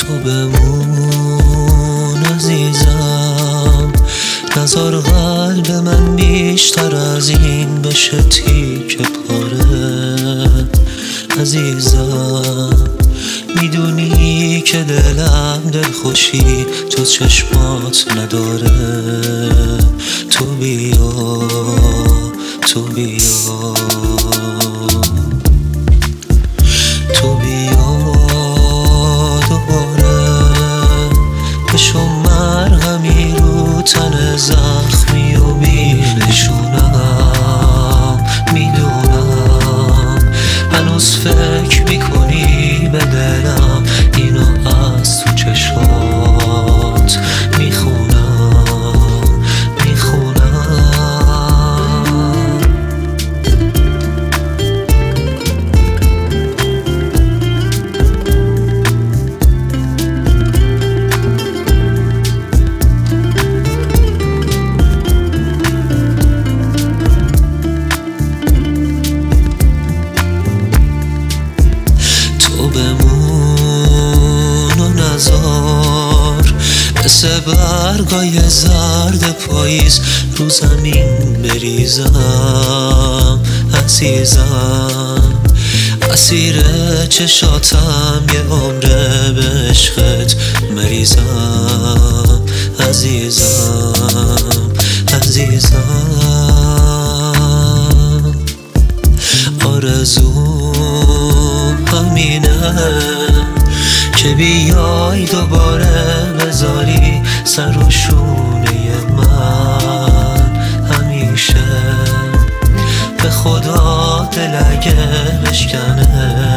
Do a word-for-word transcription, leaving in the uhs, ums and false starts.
تو بمون عزیزم، نذار قلب من بیشتر از این بشه تیکه پاره. عزیزم میدونی که دلم دلخوشی تو چشمات نداره. تو بیا تو بیا تو بیا دوباره، بشو مرهمی رو تن زخمی و بینشونم. میدونم هنوز فکر میکنی به دلم، اینو از تو چشات میخونم میخونم. تو بمون و نذار مثل برگای زرد پاییز رو زمین بریزم. عزیزم اسیر چشاتم، یه عمره به عشقت مریزم. عزیزم عزیزم آرزوم همینه که بیای دوباره بذاری سر و شونه من. همیشه به خدا دل اگه بشکنه